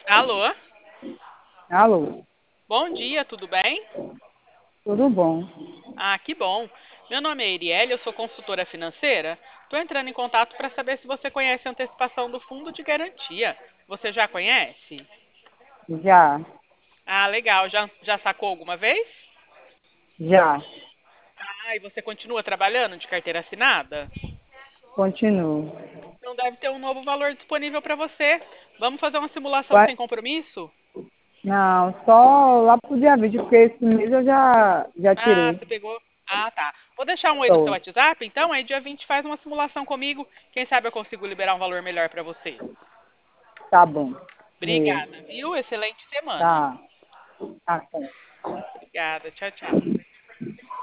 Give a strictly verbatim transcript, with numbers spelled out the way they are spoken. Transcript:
Alô? Alô, Bom dia, tudo bem? tudo bom? Ah, que bom. Meu nome é Erielle, eu sou consultora financeira. Estou entrando em contato para saber se você conhece a antecipação do fundo de garantia. Você já conhece? Já, Ah, legal. Já, já sacou alguma vez? já, Ah, e você continua trabalhando de carteira assinada? continuo. Então deve ter um novo valor disponível para você. Vamos fazer uma simulação Vai- sem compromisso? Não, só lá pro dia vinte, porque esse mês eu já, já Ah, tirei. você pegou. Ah, tá. Vou deixar um oi no seu Tô. WhatsApp, então aí dia vinte faz uma simulação comigo. Quem sabe eu consigo liberar um valor melhor para você. Tá bom. Vê. Obrigada, viu? Excelente semana. Tá, tá. Obrigada. Tchau, tchau.